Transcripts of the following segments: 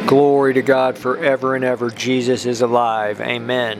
Glory to God forever and ever. Jesus is alive. Amen.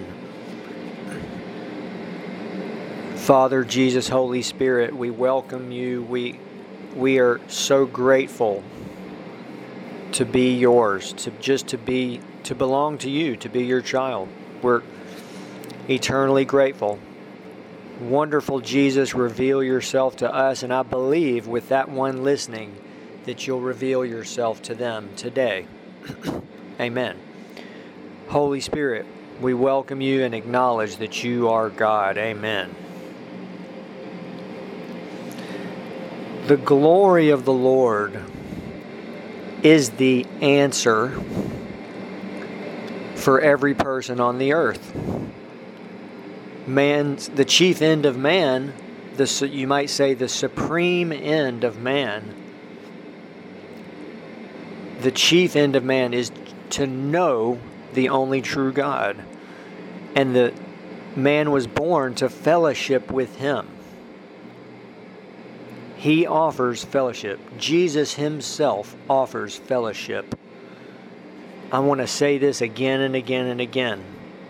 Father, Jesus, Holy Spirit, we welcome you. We are so grateful to be yours, to belong to you, to be your child. We're eternally grateful. Wonderful Jesus, reveal yourself to us, and I believe with that one listening that you'll reveal yourself to them today. Amen. Holy Spirit, we welcome you and acknowledge that you are God. Amen. The glory of the Lord is the answer for every person on the earth. The chief end of man, you might say the supreme end of man, the chief end of man is to know the only true God. And the man was born to fellowship with him. He offers fellowship. Jesus himself offers fellowship. I want to say this again and again and again.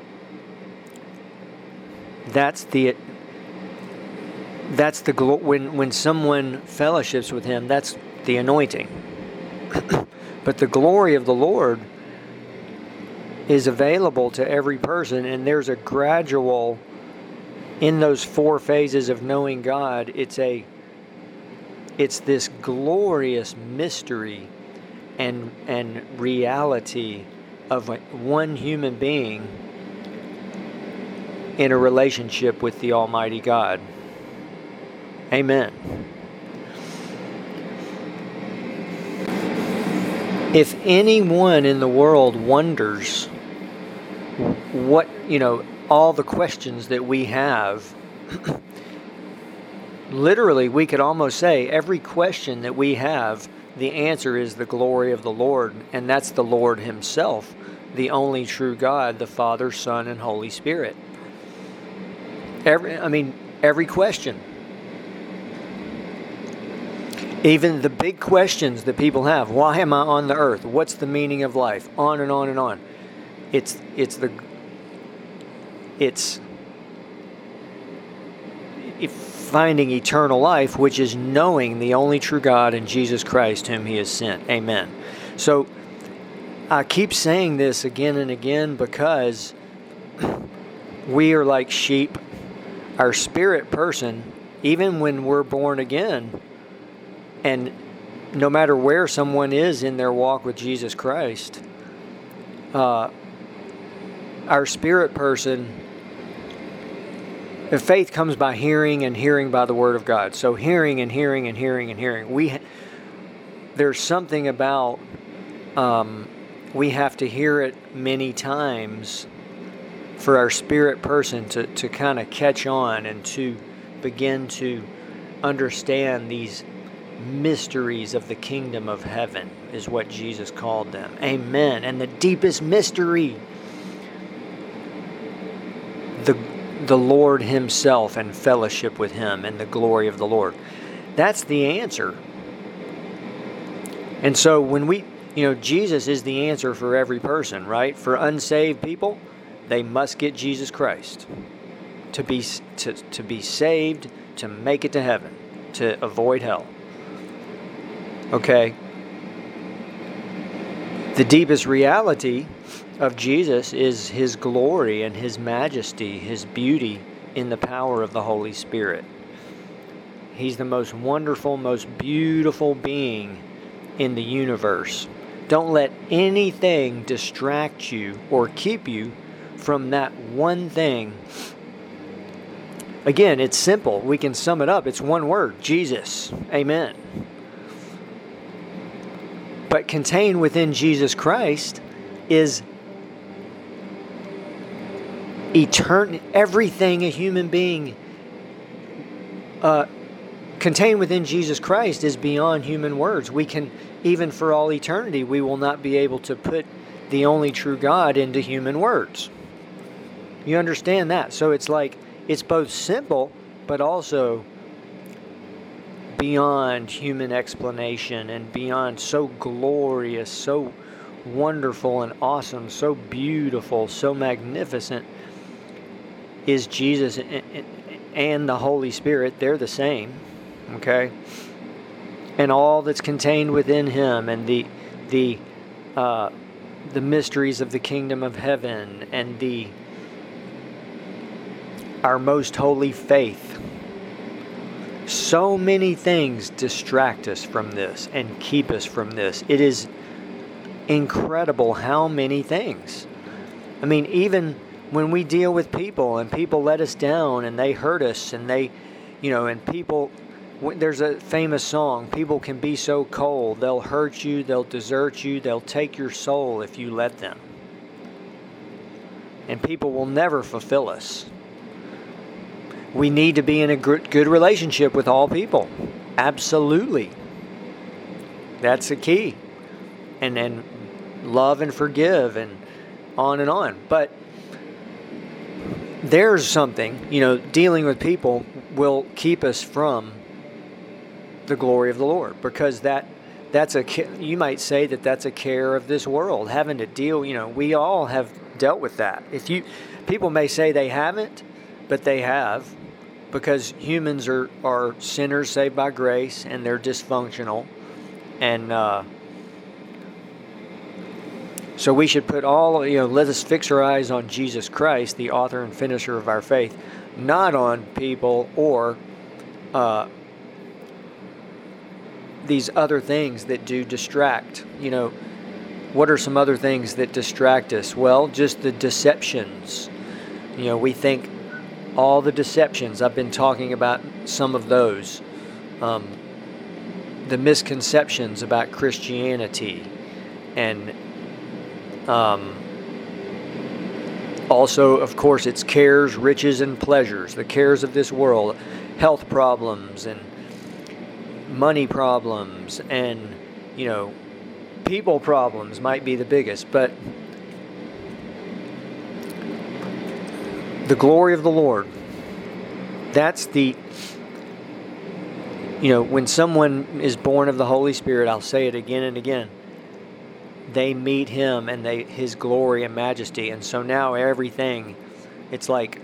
When someone fellowships with him, that's the anointing. But the glory of the Lord is available to every person, and there's a gradual, in those 4 phases of knowing God, it's this glorious mystery and reality of one human being in a relationship with the Almighty God. Amen. If anyone in the world wonders what, all the questions that we have, literally we could almost say every question that we have, the answer is the glory of the Lord, and that's the Lord himself, the only true God, the Father, Son, and Holy Spirit. Every question. Even the big questions that people have. Why am I on the earth? What's the meaning of life? On and on and on. It's finding eternal life, which is knowing the only true God and Jesus Christ whom he has sent. Amen. So I keep saying this again and again because we are like sheep. Our spirit person, even when we're born again, and no matter where someone is in their walk with Jesus Christ, our spirit person, faith comes by hearing, and hearing by the Word of God. So hearing and hearing and hearing and hearing. There's something about we have to hear it many times for our spirit person to kind of catch on and to begin to understand these mysteries of the kingdom of heaven, is what Jesus called them. Amen. And the deepest mystery, the Lord himself and fellowship with him and the glory of the Lord. That's the answer. And so when Jesus is the answer for every person, right? For unsaved people, they must get Jesus Christ to be saved, to make it to heaven, to avoid hell. Okay? The deepest reality of Jesus is his glory and his majesty, his beauty in the power of the Holy Spirit. He's the most wonderful, most beautiful being in the universe. Don't let anything distract you or keep you from that one thing. Again, it's simple. We can sum it up. It's one word: Jesus. Amen. But contained within Jesus Christ is everything a human being contained within Jesus Christ is beyond human words. We can, even for all eternity, we will not be able to put the only true God into human words. You understand that? So it's both simple, but also beyond human explanation and beyond, so glorious, so wonderful and awesome, so beautiful, so magnificent is Jesus and the Holy Spirit. They're the same, okay? And all that's contained within Him, and the mysteries of the kingdom of heaven, and our most holy faith. So many things distract us from this and keep us from this. It is incredible how many things. I mean, even when we deal with people and people let us down and they hurt us and they, and people, there's a famous song, people can be so cold, they'll hurt you, they'll desert you, they'll take your soul if you let them. And people will never fulfill us. We need to be in a good relationship with all people. Absolutely. That's the key. And then love and forgive and on and on. But there's something, dealing with people will keep us from the glory of the Lord, because you might say that's a care of this world, having to deal, we all have dealt with that. People may say they haven't, but they have, because humans are sinners saved by grace, and they're dysfunctional. And so we should put let us fix our eyes on Jesus Christ, the author and finisher of our faith, not on people or these other things that do distract. What are some other things that distract us? Well, just the deceptions. We think all the deceptions. I've been talking about some of those. The misconceptions about Christianity, and also, of course, it's cares, riches, and pleasures. The cares of this world, health problems, and money problems, and people problems might be the biggest. But the glory of the Lord, that's when someone is born of the Holy Spirit, I'll say it again and again, they meet Him and His glory and majesty. And so now everything, it's like,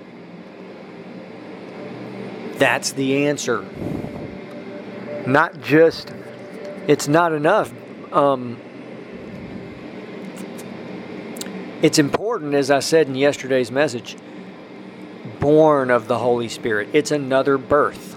that's the answer. Not just, it's not enough. It's important, as I said in yesterday's message, born of the Holy Spirit. It's another birth.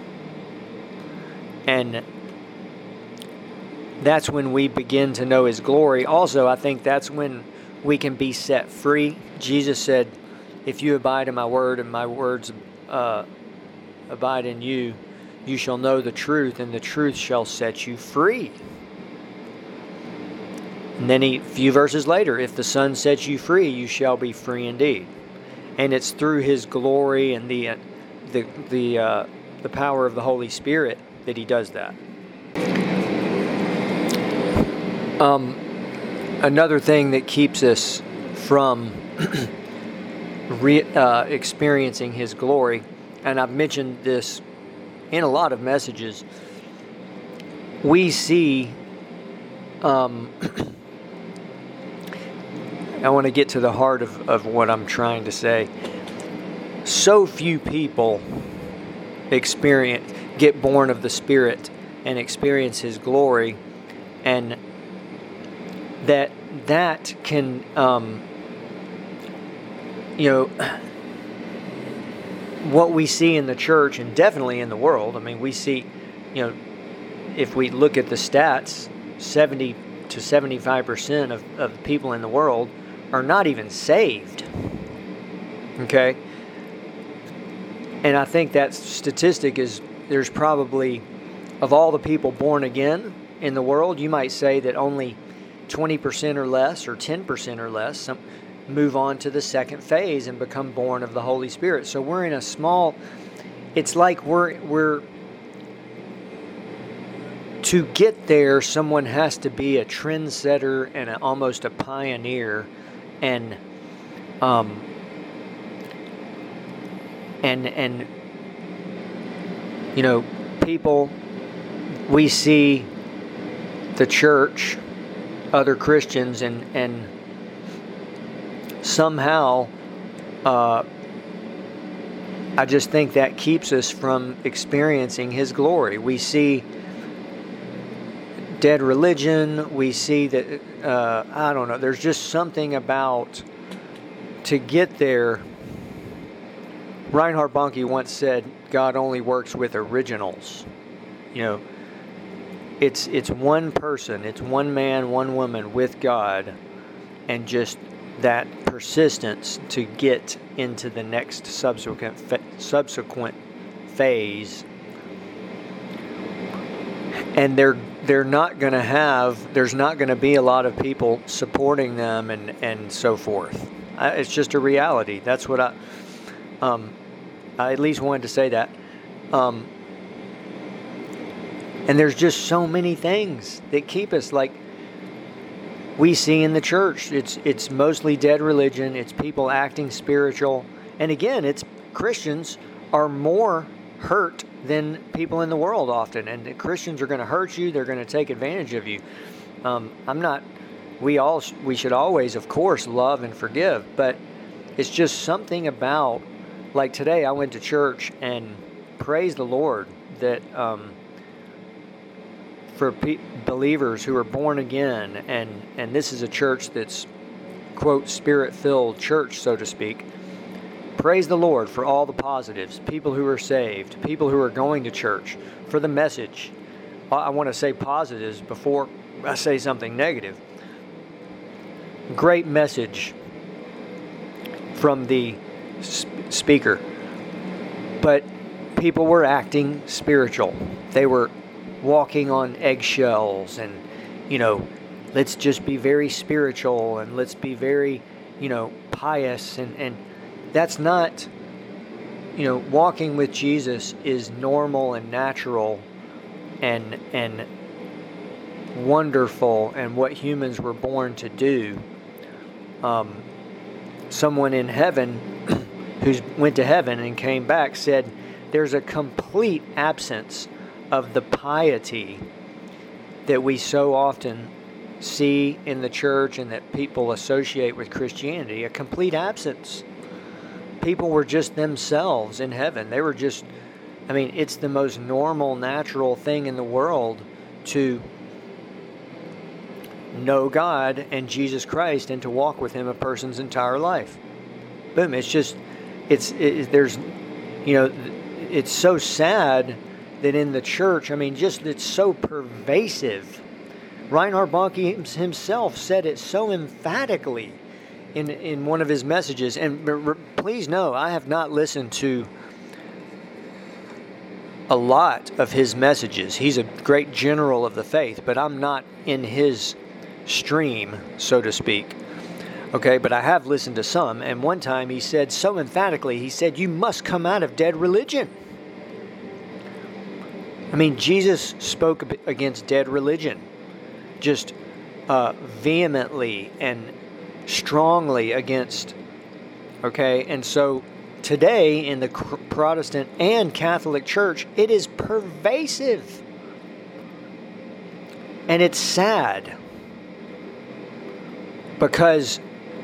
And that's when we begin to know His glory. Also, I think that's when we can be set free. Jesus said, if you abide in my word and my words abide in you, you shall know the truth, and the truth shall set you free. And then a few verses later, if the Son sets you free, you shall be free indeed. And it's through His glory and the power of the Holy Spirit that He does that. Another thing that keeps us from experiencing His glory, and I've mentioned this in a lot of messages, we see, I want to get to the heart of what I'm trying to say. So few people get born of the Spirit and experience His glory, and that can, what we see in the church and definitely in the world. I mean, we see, if we look at the stats, 70 to 75% of people in the world are not even saved. Okay? And I think that statistic is, there's probably, of all the people born again in the world, you might say that only 20% or less, or 10% or less, move on to the second phase and become born of the Holy Spirit. So we're in a small, it's like we're to get there, someone has to be a trendsetter and almost a pioneer, and people, we see the church other Christians, and somehow I just think that keeps us from experiencing His glory. We see dead religion. We see that, I don't know, there's just something about, to get there. Reinhard Bonnke once said, God only works with originals. It's one person, it's one man, one woman with God, and just that persistence to get into the next subsequent phase. And they're not going to have, there's not going to be a lot of people supporting them and so forth. It's just a reality. That's what I at least wanted to say that. And there's just so many things that keep us, like we see in the church. It's mostly dead religion. It's people acting spiritual. And again, it's Christians are more hurt than people in the world often. And the Christians are going to hurt you. They're going to take advantage of you. We should always, of course, love and forgive. But it's just something about, like today I went to church, and praise the Lord that for believers who are born again, and this is a church that's, quote, spirit-filled church, so to speak. Praise the Lord for all the positives, people who are saved, people who are going to church, for the message. I want to say positives before I say something negative. Great message from the speaker. But people were acting spiritual. They were walking on eggshells, and let's just be very spiritual, and let's be very pious, and that's not, walking with Jesus is normal and natural and wonderful, and what humans were born to do. Someone in heaven who went to heaven and came back said there's a complete absence of the piety that we so often see in the church and that people associate with Christianity. A complete absence. People were just themselves in heaven. They were just, it's the most normal, natural thing in the world to know God and Jesus Christ and to walk with Him a person's entire life. Boom. It's just, it's so sad that in the church, it's so pervasive. Reinhard Bonnke himself said it so emphatically in one of his messages. And please know, I have not listened to a lot of his messages. He's a great general of the faith, but I'm not in his stream, so to speak. Okay, but I have listened to some. And one time he said so emphatically, he said, you must come out of dead religion. Jesus spoke against dead religion, just vehemently and strongly against, okay? And so today in the Protestant and Catholic Church, it is pervasive. And it's sad because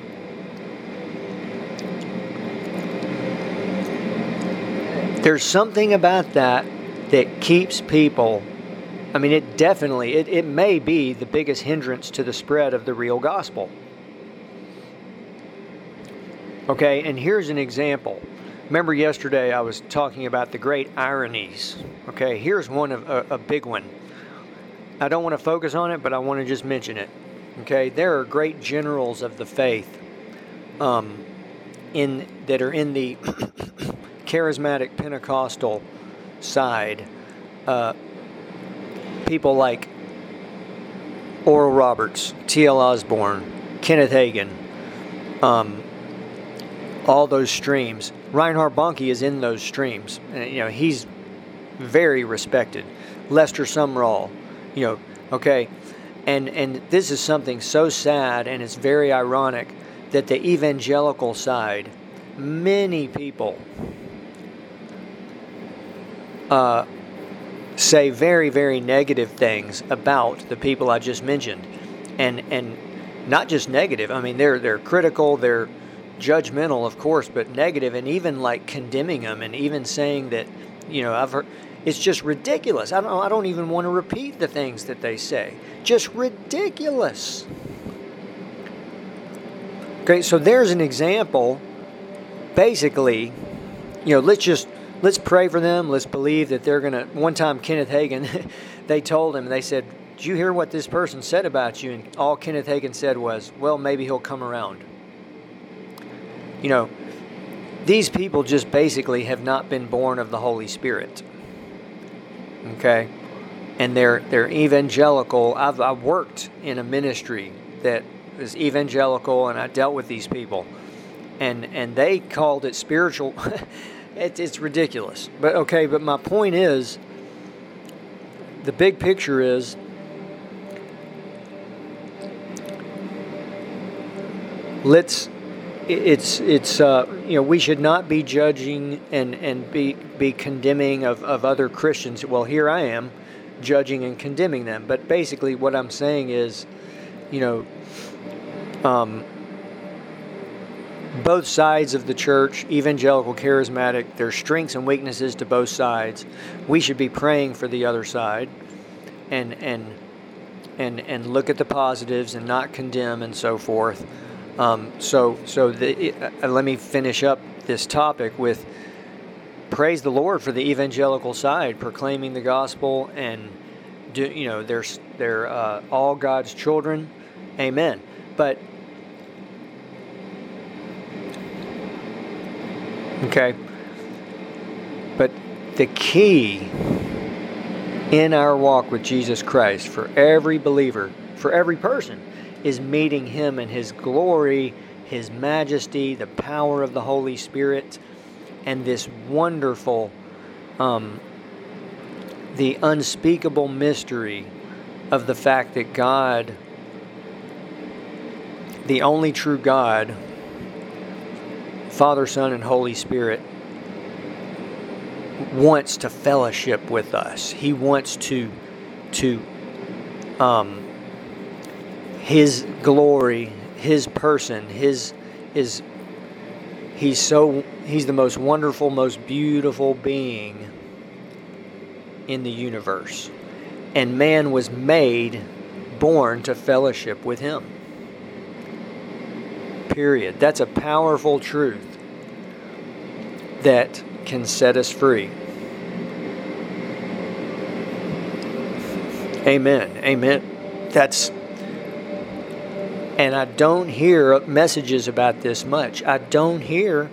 there's something about that keeps people, it may be the biggest hindrance to the spread of the real gospel. Okay, and here's an example. Remember yesterday I was talking about the great ironies. Okay, here's one of a big one. I don't want to focus on it, but I want to just mention it. Okay, there are great generals of the faith that are in the charismatic Pentecostal side. People like Oral Roberts, T.L. Osborne, Kenneth Hagin, all those streams. Reinhard Bonnke is in those streams. He's very respected. Lester Sumrall, okay. And this is something so sad, and it's very ironic that the evangelical side, many people say very, very negative things about the people I just mentioned. and not just negative. I mean, they're critical, they're judgmental, of course, but negative, and even like condemning them, and even saying that, I've heard it's just ridiculous. I don't even want to repeat the things that they say. Just ridiculous. Okay, so there's an example. Basically, let's pray for them. Let's believe that they're gonna. One time, Kenneth Hagin, they told him, they said, "Did you hear what this person said about you?" And all Kenneth Hagin said was, "Well, maybe he'll come around." These people just basically have not been born of the Holy Spirit. Okay, and they're evangelical. I've worked in a ministry that is evangelical, and I dealt with these people, and they called it spiritual. It's ridiculous. But my point is, the big picture is, we should not be judging and be condemning of other Christians. Well, here I am judging and condemning them. But basically what I'm saying is, both sides of the church, evangelical, charismatic, there's strengths and weaknesses to both sides. We should be praying for the other side and look at the positives and not condemn and so forth. Let me finish up this topic with praise the Lord for the evangelical side, proclaiming the gospel, and they're all God's children. Amen. But the key in our walk with Jesus Christ for every believer, for every person, is meeting Him in His glory, His majesty, the power of the Holy Spirit, and this wonderful, the unspeakable mystery of the fact that God, the only true God, Father, Son, and Holy Spirit, wants to fellowship with us. He wants to His glory, His person, He's the most wonderful, most beautiful being in the universe. And man was born to fellowship with Him. Period. That's a powerful truth that can set us free. Amen. Amen. And I don't hear messages about this much. I don't hear,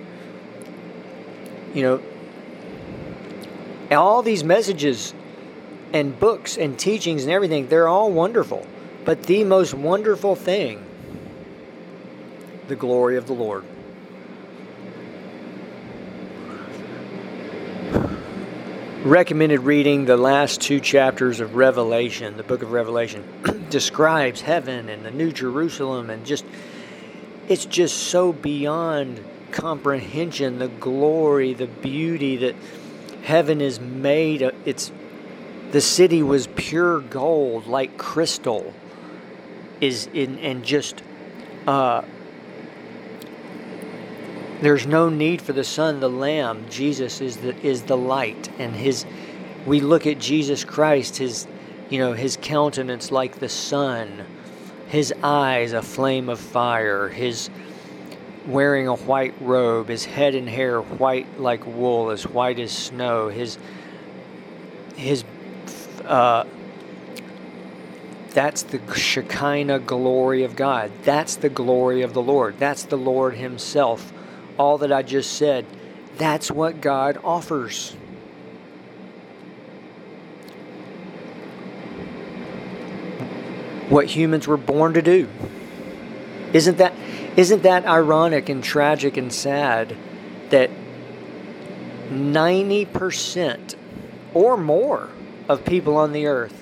all these messages and books and teachings and everything, they're all wonderful. But the most wonderful thing, the glory of the Lord. Recommended reading the last 2 chapters of Revelation. The book of Revelation describes heaven and the New Jerusalem, and it's just so beyond comprehension, the glory, the beauty that heaven is made. The city was pure gold, like crystal, there's no need for the sun, the Lamb. Jesus is the light, and we look at Jesus Christ, His countenance like the sun, His eyes a flame of fire, His wearing a white robe, His head and hair white like wool, as white as snow, that's the Shekinah glory of God. That's the glory of the Lord. That's the Lord Himself. All that I just said, that's what God offers. What humans were born to do. Isn't that ironic and tragic and sad that 90% or more of people on the earth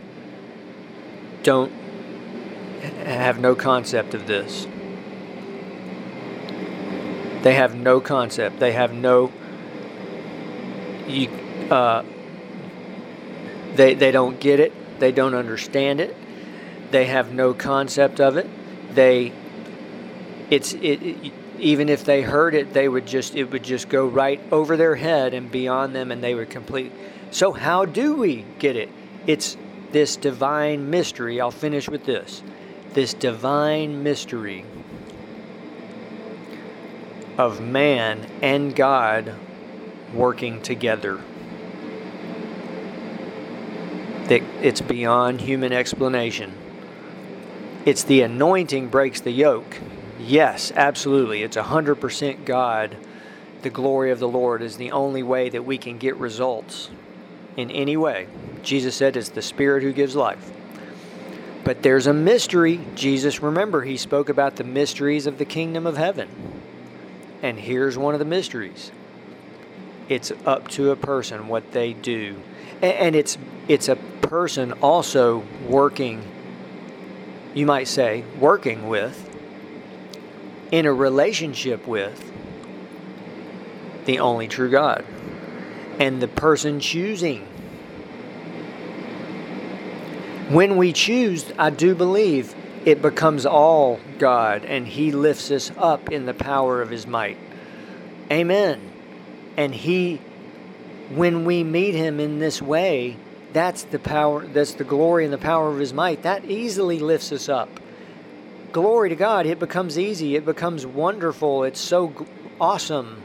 have no concept of this? They have no concept. They have no. They don't get it. They don't understand it. They have no concept of it. Even if they heard it, it would just go right over their head and beyond them, and they would complete. So how do we get it? It's this divine mystery. I'll finish with this. This divine mystery of man and God working together. That it's beyond human explanation. It's the anointing breaks the yoke. Yes, absolutely. It's 100% God. The glory of the Lord is the only way that we can get results in any way. Jesus said it's the Spirit who gives life. But there's a mystery. Jesus, remember, he spoke about the mysteries of the kingdom of heaven. And here's one of the mysteries. It's up to a person what they do. And it's a person also working, you might say, working with, in a relationship with the only true God. And the person choosing. When we choose, I do believe it becomes all God, and He lifts us up in the power of His might. Amen. And when we meet Him in this way, that's the power, that's the glory and the power of His might. That easily lifts us up. Glory to God. It becomes easy. It becomes wonderful. It's so awesome.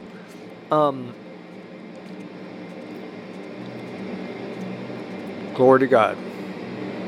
Glory to God.